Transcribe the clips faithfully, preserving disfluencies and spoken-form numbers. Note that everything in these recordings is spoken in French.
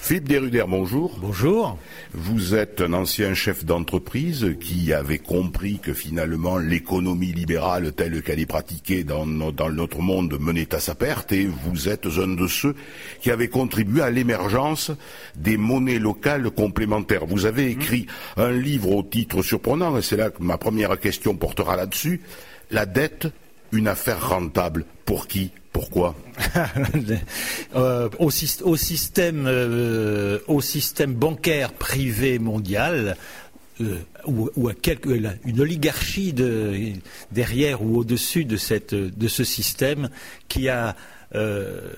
Philippe Desruders, bonjour. Bonjour. Vous êtes un ancien chef d'entreprise qui avait compris que finalement l'économie libérale telle qu'elle est pratiquée dans, no- dans notre monde menait à sa perte, et vous êtes un de ceux qui avaient contribué à l'émergence des monnaies locales complémentaires. Vous avez écrit mmh. un livre au titre surprenant, et c'est là que ma première question portera là-dessus. La dette, une affaire rentable. Pour qui ? Pourquoi ? euh, au, au, système, euh, au système bancaire privé mondial, euh, ou, ou à quelque, une oligarchie de, derrière ou au-dessus de, cette, de ce système qui a euh,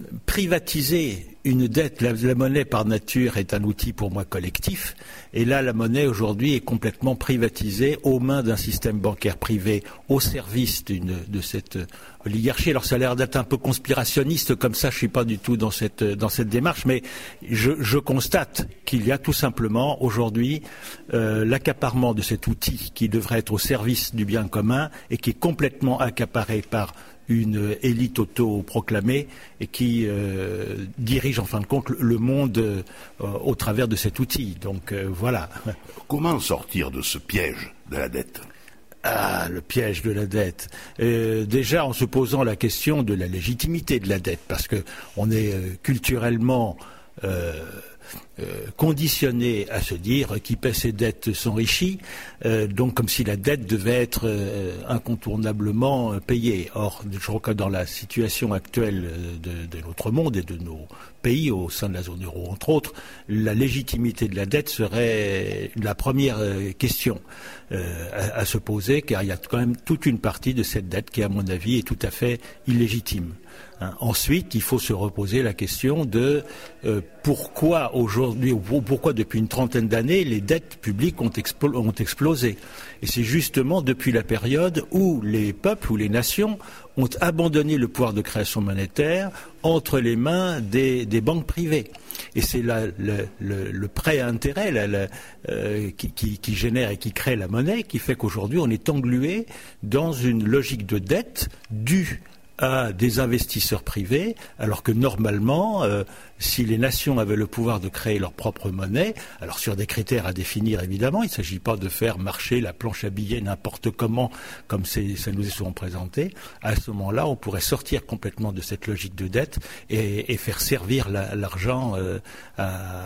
privatisé une dette. La, la monnaie par nature est un outil pour moi collectif, et là la monnaie aujourd'hui est complètement privatisée aux mains d'un système bancaire privé au service d'une, de cette oligarchie. Alors ça a l'air d'être un peu conspirationniste comme ça, je suis pas du tout dans cette, dans cette démarche, mais je, je constate qu'il y a tout simplement aujourd'hui euh, l'accaparement de cet outil qui devrait être au service du bien commun et qui est complètement accaparé par une élite autoproclamée et qui euh, dirige en fin de compte le monde euh, au travers de cet outil. Donc euh, voilà. Comment sortir de ce piège de la dette ? Ah, le piège de la dette. Euh, déjà en se posant la question de la légitimité de la dette, parce que on est euh, culturellement euh, Euh, conditionné à se dire qui paie ses dettes s'enrichit, euh, donc comme si la dette devait être euh, incontournablement euh, payée. Or, je crois que dans la situation actuelle de, de notre monde et de nos pays au sein de la zone euro, entre autres, la légitimité de la dette serait la première euh, question euh, à, à se poser, car il y a quand même toute une partie de cette dette qui, à mon avis, est tout à fait illégitime. Hein. Ensuite, il faut se reposer la question de euh, pourquoi aujourd'hui, ou pourquoi depuis une trentaine d'années, les dettes publiques ont, explo- ont explosé. Et c'est justement depuis la période où les peuples, ou les nations, ont abandonné le pouvoir de création monétaire entre les mains des, des banques privées. Et c'est là le, le, le prêt à intérêt là, la, euh, qui, qui, qui génère et qui crée la monnaie, qui fait qu'aujourd'hui on est englué dans une logique de dette due à des investisseurs privés, alors que normalement, euh, si les nations avaient le pouvoir de créer leur propre monnaie, alors sur des critères à définir évidemment, il ne s'agit pas de faire marcher la planche à billets n'importe comment, comme c'est, ça nous est souvent présenté, à ce moment-là, on pourrait sortir complètement de cette logique de dette et, et faire servir la, l'argent euh, à,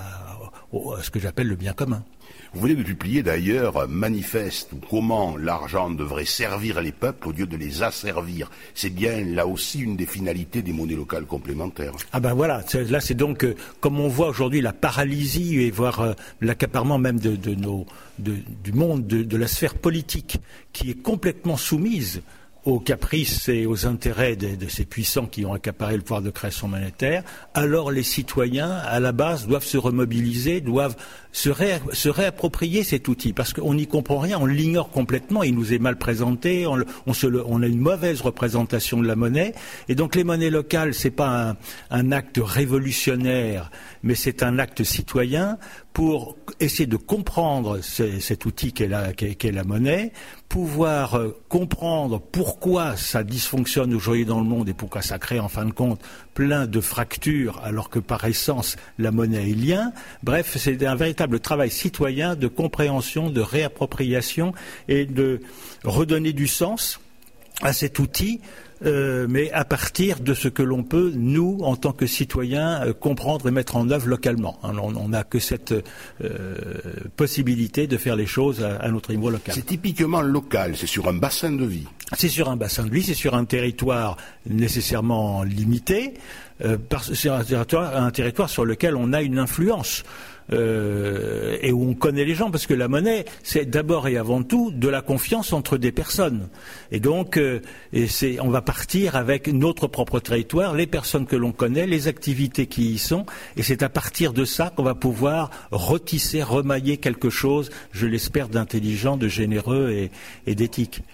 à ce que j'appelle le bien commun. Vous venez de publier d'ailleurs un manifeste où comment l'argent devrait servir les peuples au lieu de les asservir. C'est bien là aussi une des finalités des monnaies locales complémentaires. Ah ben voilà, c'est, là c'est donc euh, comme on voit aujourd'hui la paralysie et voire euh, l'accaparement même de, de nos, de, du monde, de, de la sphère politique qui est complètement soumise aux caprices et aux intérêts de, de ces puissants qui ont accaparé le pouvoir de création monétaire, alors les citoyens, à la base, doivent se remobiliser, doivent se, ré, se réapproprier cet outil, parce qu'on n'y comprend rien, on l'ignore complètement, il nous est mal présenté, on, on, se le, on a une mauvaise représentation de la monnaie, et donc les monnaies locales, c'est pas un, un acte révolutionnaire, mais c'est un acte citoyen pour essayer de comprendre ce, cet outil qu'est la, qu'est, qu'est la monnaie, pouvoir euh, comprendre pourquoi ça dysfonctionne aujourd'hui dans le monde et pourquoi ça crée en fin de compte plein de fractures alors que par essence la monnaie est lien. Bref, c'est un véritable travail citoyen de compréhension, de réappropriation et de redonner du sens à cet outil, euh, mais à partir de ce que l'on peut, nous, en tant que citoyens, euh, comprendre et mettre en œuvre localement. Hein, on n'a que cette euh, possibilité de faire les choses à, à notre niveau local. C'est typiquement local, c'est sur un bassin de vie. C'est sur un bassin de vie, c'est sur un territoire nécessairement limité, euh, parce, c'est un territoire, un territoire sur lequel on a une influence. Euh, et où on connaît les gens, parce que la monnaie, c'est d'abord et avant tout de la confiance entre des personnes. Et donc, euh, et c'est, on va partir avec notre propre territoire, les personnes que l'on connaît, les activités qui y sont, et c'est à partir de ça qu'on va pouvoir retisser, remailler quelque chose, je l'espère, d'intelligent, de généreux et, et d'éthique.